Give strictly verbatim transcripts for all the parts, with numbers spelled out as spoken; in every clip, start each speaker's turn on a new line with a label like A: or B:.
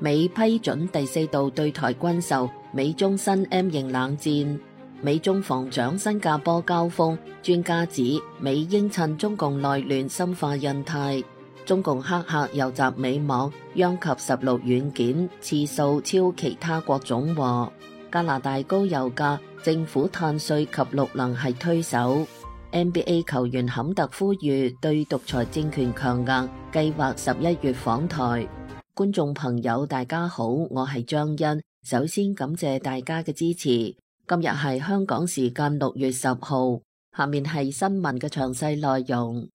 A: 美批准第四度對台軍售，美中新 M 型冷戰。美中防長新加坡交鋒，專家指美英趁中共內亂深化印太。中共黑客遊襲美網，殃及十六軟件次數超其他國總和。加拿大高油價，政府碳稅及綠能係推手。N B A 球員坎特呼籲對獨裁政權強硬，計劃十一月訪台。觀眾朋友大家好，我係張欣，首先感謝大家嘅支持。今日係香港時間六月十號，下面係新聞嘅詳細內容。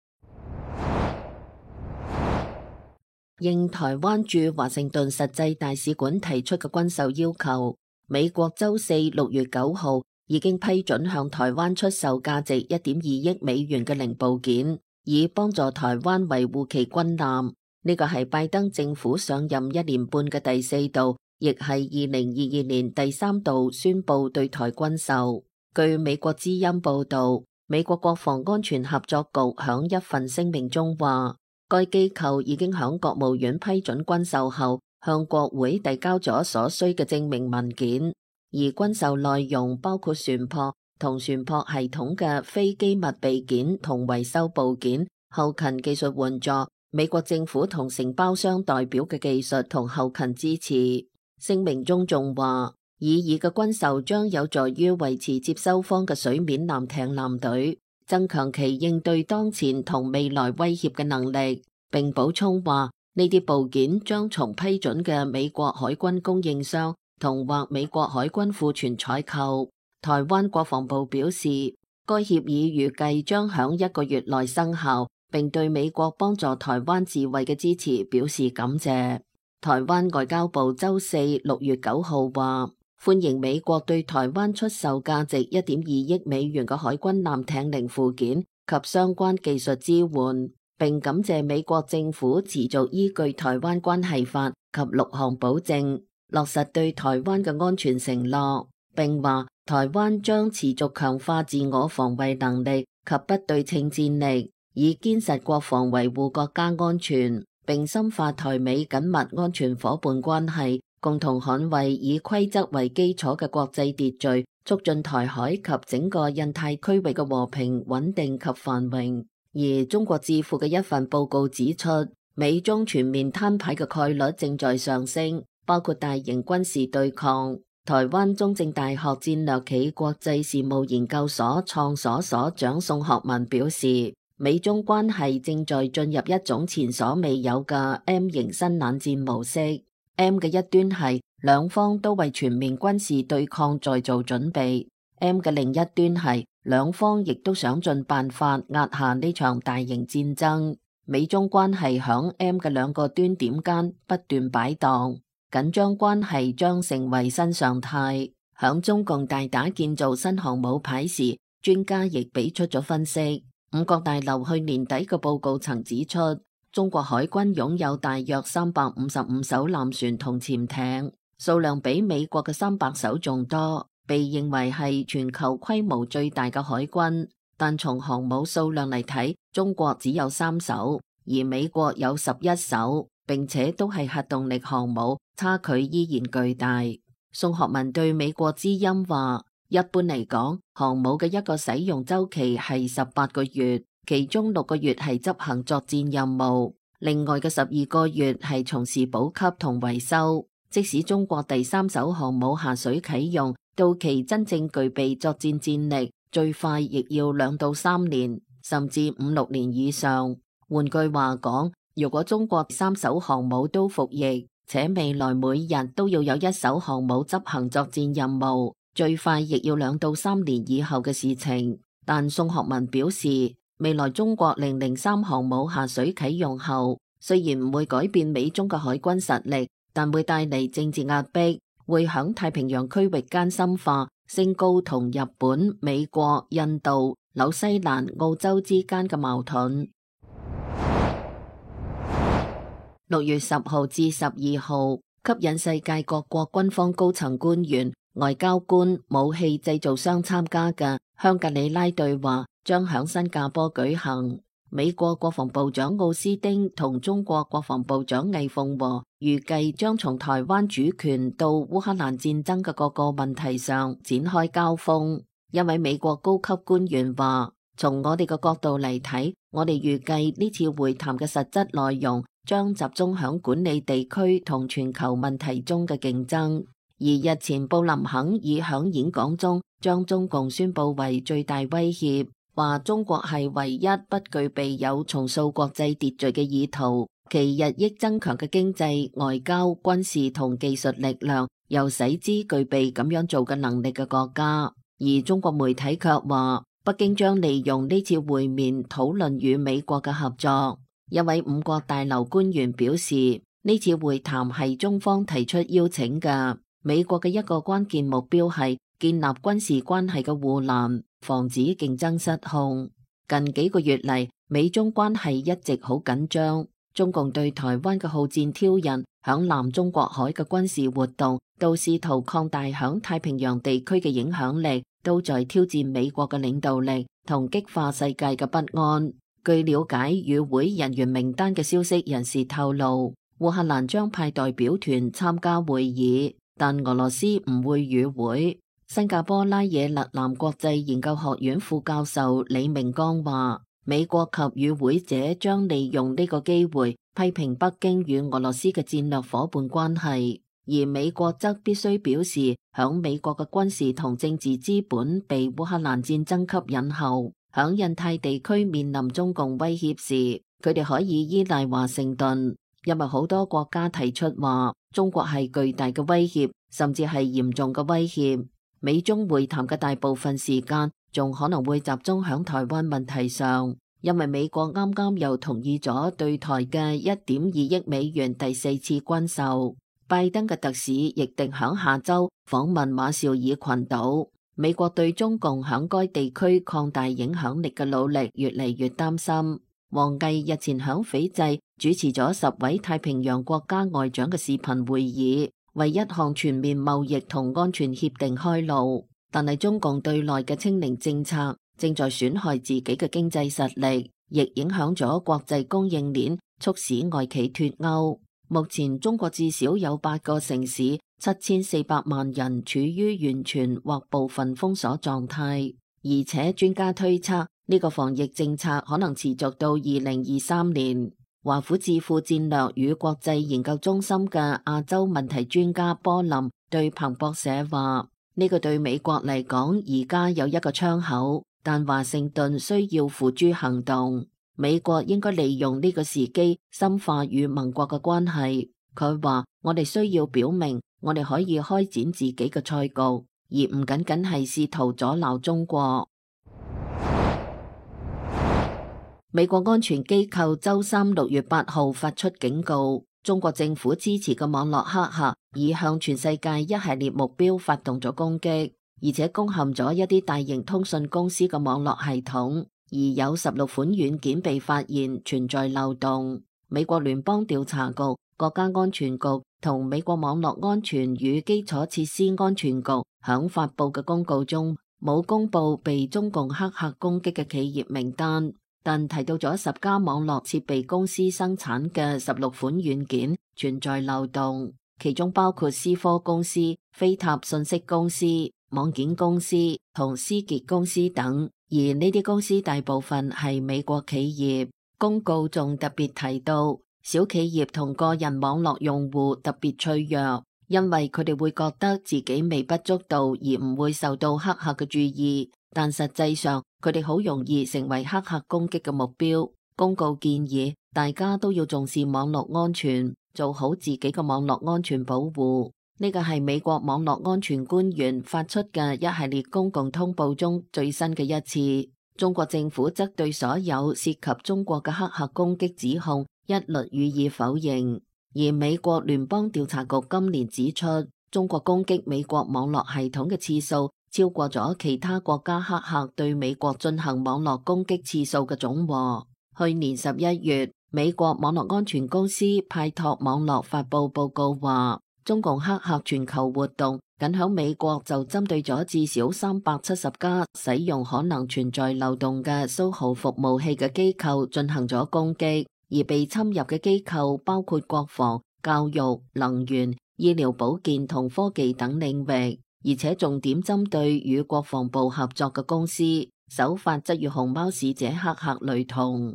A: 應台灣駐華盛頓實際大使館提出嘅軍售要求，美國週四六月九號已經批准向台灣出售價值一點二億美元嘅零部件，以幫助台灣維護其軍艦。呢個係拜登政府上任一年半嘅第四度，亦係二零二二年第三度宣布對台軍售。據美國之音報道，美國國防安全合作局響一份聲明中話，該機構已經響國務院批准軍售後，向國會遞交咗所需嘅證明文件，而軍售內容包括船舶同船舶系統嘅非機密備件同維修部件、後勤技術援助、美國政府同承包商代表嘅技術同後勤支持。聲明中仲話，擬議嘅軍售將有助於維持接收方嘅水面艦艇艦隊，增強其應對當前同未來威脅嘅能力，並補充話，呢啲部件將從批准嘅美國海軍供應商同或美國海軍庫存採購。台灣國防部表示，該協議預計將響一個月內生效，並對美國幫助台灣自衛嘅支持表示感謝。台灣外交部週四六月九號話，歡迎美國對台灣出售價值一點二億美元嘅海軍艦艇零附件及相關技術支援，並感謝美國政府持續依據《台灣關係法》及六項保證，落實對台灣嘅安全承諾，並話台灣將持續強化自我防衛能力及不對稱戰力，以堅實國防維護國家安全，並深化台美緊密安全夥伴關係，共同捍衛以規則為基礎嘅國際秩序，促進台海及整個印太區域嘅和平穩定及繁榮。而中國智庫嘅一份報告指出，美中全面攤牌嘅概率正在上升，包括大型軍事對抗。台灣中正大學戰略暨國際事務研究所創所所長宋學文表示，美中關係正在進入一種前所未有嘅 M 型新冷戰模式。M 嘅一端係兩方都為全面軍事對抗在做準備， M 嘅另一端係兩方亦都想盡辦法壓下呢場大型戰爭。美中關係響 M 嘅兩個端點間不斷擺盪，緊張關係將成為新常態。響中共大打建造新航母牌時，專家亦俾出咗分析。五角大樓去年底嘅報告曾指出，中國海軍擁有大約三百五十五艘艦船同潛艇，數量比美國嘅三百艘仲多，被認為係全球規模最大嘅海軍。但從航母數量嚟睇，中國只有三艘，而美國有十一艘，並且都係核動力航母，差距依然巨大。宋學文對美國之音話，一般嚟講，航母嘅一個使用週期係十八個月，其中六個月係執行作戰任務，另外嘅十二個月係從事補給同維修。即使中國第三艘航母下水啟用，到其真正具備作戰戰力，最快亦要兩到三年，甚至五六年以上。換句話講，如果中國三艘航母都服役，且未來每日都要有一艘航母執行作戰任務，最快亦要兩到三年以後嘅事情。但宋學文表示，未來中國零零三航母下水啟用後，雖然唔會改變美中嘅海軍實力，但會帶嚟政治壓迫，會響太平洋區域間深化，升高同日本、美國、印度、紐西蘭、澳洲之間嘅矛盾。六月十號至十二號，吸引世界各國軍方高層官員、外交官、武器製造商參加嘅香格里拉對話將響新加坡舉行。 美國國防部長奧斯汀同中國國防部長魏鳳和預計將從台灣主權到烏克蘭戰爭嘅各個問題上展開交鋒。一位美國高級官員話：從我哋嘅角度嚟睇，我哋預計呢次會談嘅實質內容將集中響管理地區同全球問題中嘅競爭。而日前布林肯已響演講中將中共宣布為最大威脅，話中國係唯一不具備有重塑國際秩序嘅意圖，其日益增強嘅經濟、外交、軍事同技術力量又使之具備咁樣做嘅能力嘅國家。而中國媒體卻話，北京將利用呢次會面討論與美國嘅合作。一位五角大樓官員表示，呢次會談係中方提出邀請嘅，美國嘅一個關鍵目標係建立軍事關係嘅護欄，防止競爭失控。近幾個月嚟，美中關係一直好緊張，中共對台灣嘅好戰挑釁，響南中國海嘅軍事活動，到試圖擴大響太平洋地區嘅影響力，都在挑戰美國嘅領導力同激化世界嘅不安。據了解，與會人員名單嘅消息人士透露，烏克蘭將派代表團參加會議，但俄羅斯唔會與會。新加坡拉惹勒南國際研究學院副教授李明剛話，美國及與會者將利用呢個機會批評北京與俄羅斯嘅戰略夥伴關係，而美國則必須表示，響美國嘅軍事同政治資本被烏克蘭戰爭吸引後，響印太地區面臨中共威脅時，佢哋可以依賴華盛頓，因為好多國家提出話中國係巨大嘅威脅，甚至係嚴重嘅威脅。美中會談嘅大部分時間仲可能會集中響台灣問題上，因為美國啱啱又同意咗對台嘅一點二億美元第四次軍售。拜登嘅特使亦定響下周訪問馬紹爾群島。美國對中共響該地區擴大影響力嘅努力越嚟越擔心。王毅日前響斐濟主持咗十位太平洋國家外長嘅視頻會議，為一項全面貿易同安全協定開路。但係中共對內嘅清零政策正在損害自己嘅經濟實力，亦影響咗國際供應鏈，促使外企脫歐。目前中國至少有八個城市七千四百萬人處於完全或部分封鎖狀態，而且專家推測呢個防疫政策可能持續到二零二三年。華府智庫戰略與國際研究中心嘅亞洲問題專家波林對彭博社話：呢個對美國嚟講而家有一個窗口，但華盛頓需要付諸行動。美國應該利用呢個時機深化與盟國嘅關係。佢話：我哋需要表明，我哋可以開展自己嘅賽局，而唔僅僅係試圖阻撓中國。美國安全機構周三六月八號發出警告，中國政府支持嘅網絡黑客已向全世界一系列目標發動咗攻擊，而且攻陷咗一啲大型通訊公司嘅網絡系統。而有十六款軟件被發現存在漏洞。美國聯邦調查局、國家安全局同美國網絡安全與基礎設施安全局響發佈嘅公告中，冇公布被中共黑客攻擊嘅企業名單，但提到咗十家網絡設備公司生產嘅十六款軟件存在漏洞，其中包括思科公司、飛塔信息公司、網件公司同思傑公司等。而呢啲公司大部分係美國企業。公告仲特別提到，小企業同個人網絡用戶特別脆弱，因為佢哋會覺得自己微不足道而唔會受到黑客嘅注意，但實際上佢哋好容易成為黑客攻擊嘅目標。公告建議大家都要重視網絡安全，做好自己嘅網絡安全保護。呢個係美國網絡安全官員發出嘅一系列公共通報中最新嘅一次。中國政府則對所有涉及中國嘅黑客攻擊指控一律予以否認。而美國聯邦調查局今年指出，中國攻擊美國網絡系統嘅次數超過咗其他國家黑客對美國進行網絡攻擊次數嘅總和。去年十一月，美國網絡安全公司派托網絡發佈報告話， 中共黑客全球活動，僅響美國就針對咗至少三百七十家使用可能存在漏洞嘅蘇豪服務器嘅機構進行咗攻擊，而被侵入嘅機構包括國防、教育、能源、醫療保健同科技等領域，而且重點針對與國防部合作嘅公司，手法則與熊貓使者黑客雷同。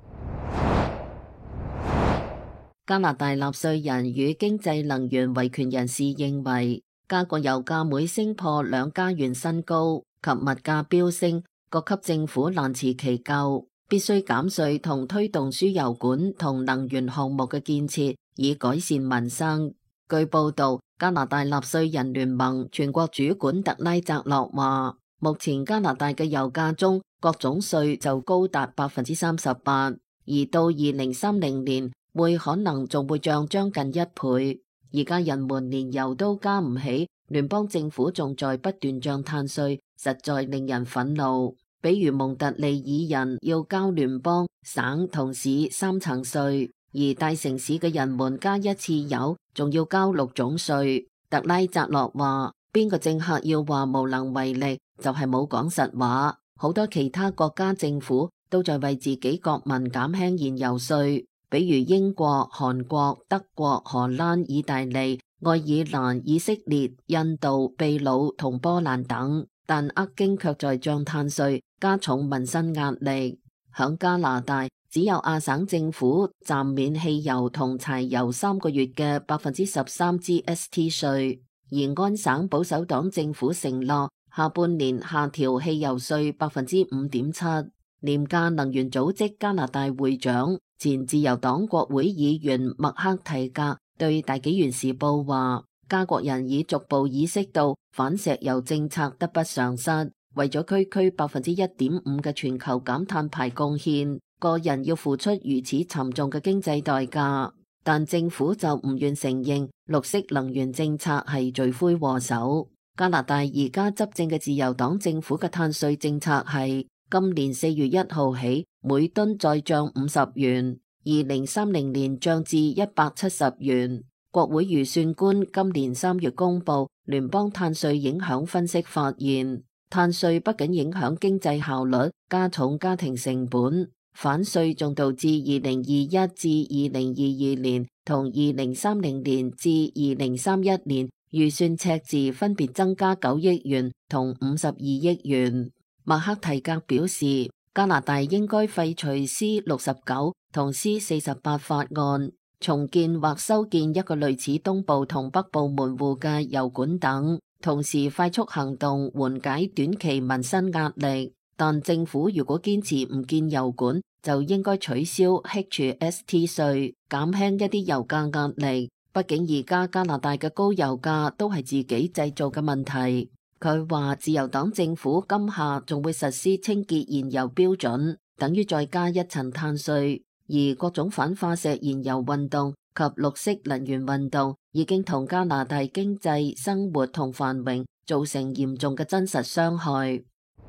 A: 加拿大納稅人與經濟能源維權人士認為，加國油價每升破兩加元新高及物價飆升，各級政府難辭其咎，必須減稅同推動輸油管同能源項目嘅建設，以改善民生。據報道，加拿大納稅人聯盟全國主管特拉澤洛話，目前加拿大嘅油價中各種稅就高達百分之三十八，而到二零三零年，會可能仲會漲將近一倍，而家人們連油都加唔起，聯邦政府仲在不斷漲碳稅，實在令人憤怒。比如蒙特利爾人要交聯邦、省同市三層稅，而大城市嘅人們加一次油仲要交六種稅。特拉澤洛話：邊個政客要話無能為力，就係冇講實話。好多其他國家政府都在為自己國民減輕燃油稅。比如英國、韓國、德國、荷蘭、意大利、愛爾蘭、以色列、印度、秘魯同波蘭等，但厄京卻在漲碳稅，加重民生壓力。響加拿大，只有亞省政府暫免汽油同柴油三個月嘅百分之十三 G S T 稅，而安省保守黨政府承諾下半年下調汽油稅百分之五點七。廉價能源組織加拿大會長、前自由黨國會議員麥克提格對大紀元時報話，加國人已逐步意識到反石油政策得不償失，為咗區區百分之一點五嘅全球減碳排貢獻，個人要付出如此沉重嘅經濟代價。但政府就唔願承認綠色能源政策係罪魁禍首。加拿大而家執政嘅自由黨政府嘅碳稅政策係，今年四月一號起，每噸再漲五十元，二零三零年漲至一百七十元。國會預算官今年三月公布聯邦碳稅影響分析，發現碳稅不僅影響經濟效率，加重家庭成本，反稅仲導致二零二一至二零二二年同二零三零年至二零三一年預算赤字分別增加九億元同五十二億元。麥克提格表示，加拿大應該廢除 C 六十九同 C 四十八法案，重建或修建一個類似東部同北部門戶嘅油管等，同時快速行動緩解短期民生壓力。但政府如果堅持唔建油管，就應該取消 H S T 稅，減輕一啲油價壓力。畢竟而家加拿大嘅高油價都係自己製造嘅問題。佢話自由黨政府今夏仲會實施清潔燃油標準，等於再加一層碳稅，而各種反化石燃油運動及綠色能源運動已經同加拿大經濟、生活同繁榮造成嚴重嘅真實傷害。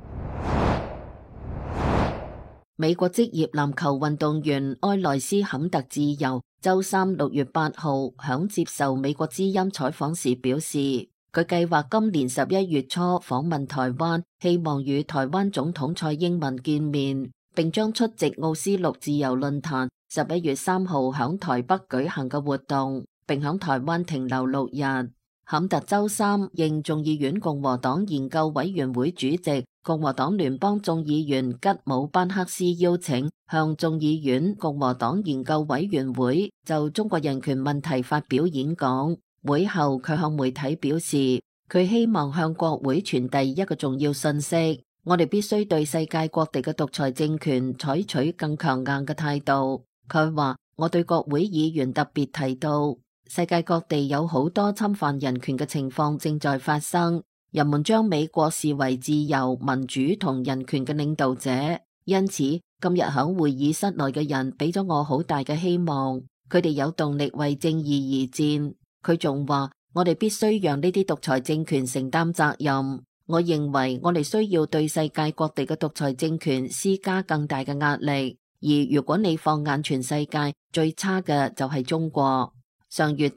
A: 美國職業籃球運動員埃萊斯坎特自由周三六月八號響接受美國之音採訪時表示，佢計劃今年十一月初訪問台灣，希望與台灣總統蔡英文見面，並將出席奧斯陸自由論壇十一月三號響台北舉行嘅活動，並響台灣停留六日。坎特周三應眾議院共和黨研究委員會主席、共和黨聯邦眾議員吉姆班克斯邀請，向眾議院共和黨研究委員會就中國人權問題發表演講。會後佢向媒體表示，佢希望向國會傳遞一個重要信息，我哋必須對世界各地嘅獨裁政權採取更強硬嘅態度。佢話，我對國會議員特別提到，世界各地有好多侵犯人權嘅情況正在發生，人們將美國視為自由、民主同人權嘅領導者，因此今日響會議室內嘅人俾咗我好大嘅希望，佢哋有動力為正義而戰。佢仲話，我哋必須讓呢啲獨裁政權承擔責任。我認為我哋需要對世界各地嘅獨裁政權施加更大嘅壓力，而如果你放眼全世界，最差嘅就係中國。上月底，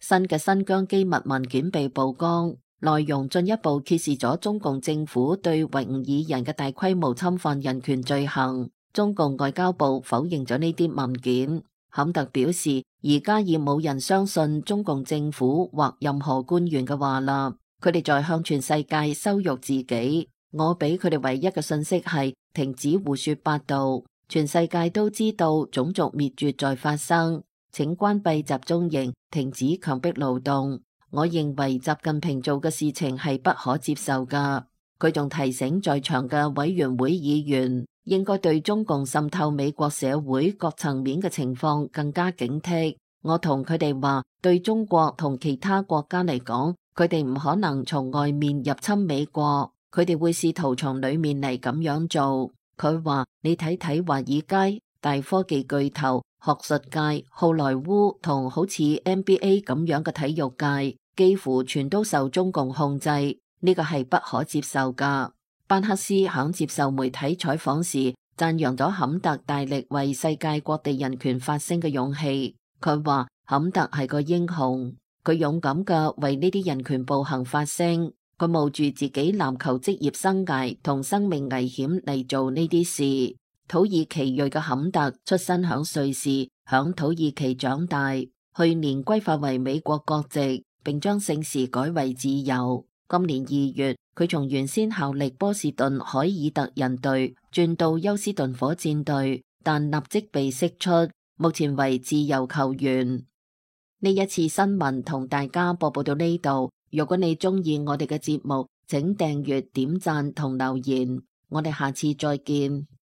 A: 新嘅新疆機密文件被曝光，內容進一步揭示咗中共政府對維吾爾人嘅大規模侵犯人權罪行。中共外交部否認咗呢啲文件。坎特表示，而家已冇人相信中共政府或任何官員嘅話啦，佢哋在向全世界羞辱自己。我俾佢哋唯一嘅信息係停止胡說八道，全世界都知道種族滅絕在發生。請關閉集中營，停止強迫勞動。我認為習近平做嘅事情係不可接受㗎。佢仲提醒在場嘅委員會議員，應該對中共滲透美國社會各層面嘅情況更加警惕。我同佢哋話，對中國同其他國家嚟講，佢哋唔可能從外面入侵美國，佢哋會試圖從裏面嚟咁樣做。佢話，你睇睇華爾街、大科技巨頭、學術界、好萊塢同好似 N B A 咁樣嘅體育界，幾乎全都受中共控制，呢個係不可接受㗎。班克斯響接受媒體採訪時，讚揚咗坎特大力為世界各地人權發聲嘅勇氣。佢話坎特係個英雄，佢勇敢嘅為呢啲人權暴行發聲，佢冒住自己籃球職業生涯同生命危險嚟做呢啲事。土耳其裔嘅坎特出生響瑞士，響土耳其長大，去年歸化為美國國籍，並將姓氏改為自由。今年二月，佢從原先效力波士頓凱爾特人隊轉到休斯頓火箭隊，但立即被釋出，目前為自由球員。呢一次新聞同大家播報到呢度，如果你中意我哋嘅節目，請訂閱、點讚同留言，我哋下次再見。